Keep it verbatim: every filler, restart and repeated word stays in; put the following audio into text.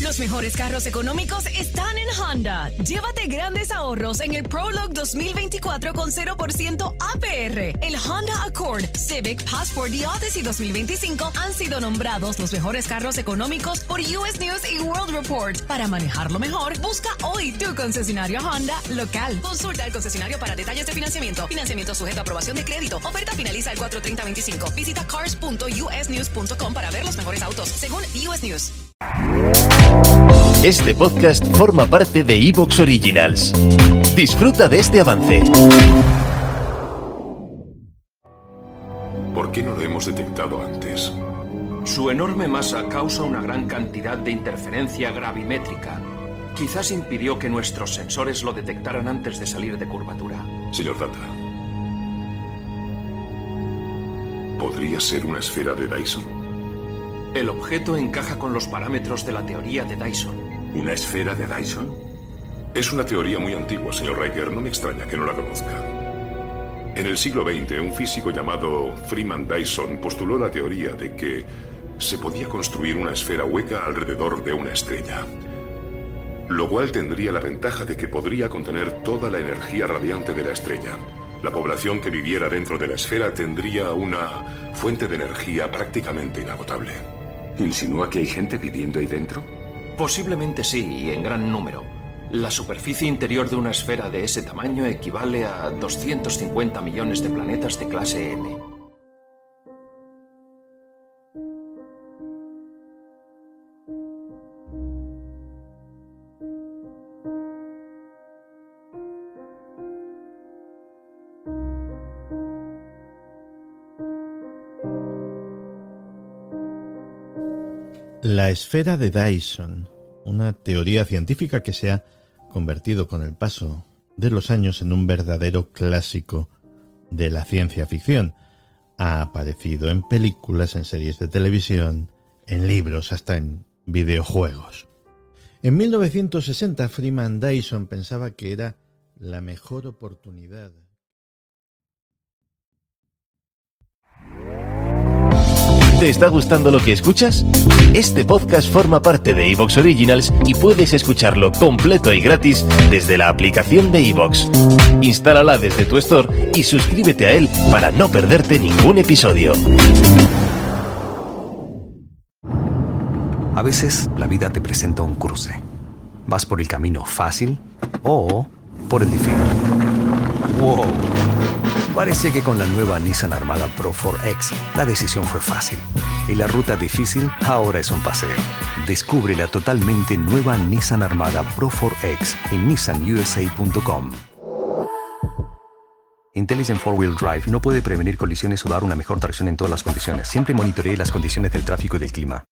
Los mejores carros económicos están en Honda. Llévate grandes ahorros en el Prologue dos mil veinticuatro con cero por ciento A P R. El Honda Accord, Civic, Passport y Odyssey dos mil veinticinco han sido nombrados los mejores carros económicos por U S News y World Report. Para manejarlo mejor, busca hoy tu concesionario Honda local. Consulta al concesionario para detalles de financiamiento. Financiamiento sujeto a aprobación de crédito. Oferta finaliza el cuatro treinta veinticinco. Visita cars punto u s news punto com para ver los mejores autos, según U S News. Este podcast forma parte de iVoox Originals. Disfruta de este avance. ¿Por qué no lo hemos detectado antes? Su enorme masa causa una gran cantidad de interferencia gravimétrica. Quizás impidió que nuestros sensores lo detectaran antes de salir de curvatura. Señor Data, ¿podría ser una esfera de Dyson? El objeto encaja con los parámetros de la teoría de Dyson. ¿Una esfera de Dyson? Es una teoría muy antigua, señor Riker. No me extraña que no la conozca. En el siglo veinte, un físico llamado Freeman Dyson postuló la teoría de que se podía construir una esfera hueca alrededor de una estrella, lo cual tendría la ventaja de que podría contener toda la energía radiante de la estrella. La población que viviera dentro de la esfera tendría una fuente de energía prácticamente inagotable. ¿Insinúa que hay gente viviendo ahí dentro? Posiblemente sí, y en gran número. La superficie interior de una esfera de ese tamaño equivale a doscientos cincuenta millones de planetas de clase N. La esfera de Dyson, una teoría científica que se ha convertido con el paso de los años en un verdadero clásico de la ciencia ficción. Ha aparecido en películas, en series de televisión, en libros, hasta en videojuegos. En mil novecientos sesenta, Freeman Dyson pensaba que era la mejor oportunidad. ¿Te está gustando lo que escuchas? Este podcast forma parte de iVoox Originals y puedes escucharlo completo y gratis desde la aplicación de iVoox. Instálala desde tu store y suscríbete a él para no perderte ningún episodio. A veces la vida te presenta un cruce. Vas por el camino fácil o por el difícil. ¡Wow! Parece que con la nueva Nissan Armada Pro cuatro X la decisión fue fácil y la ruta difícil ahora es un paseo. Descubre la totalmente nueva Nissan Armada Pro cuatro X en nissan u s a punto com. Intelligent cuatro wheel Drive no puede prevenir colisiones o dar una mejor tracción en todas las condiciones. Siempre monitoree las condiciones del tráfico y del clima.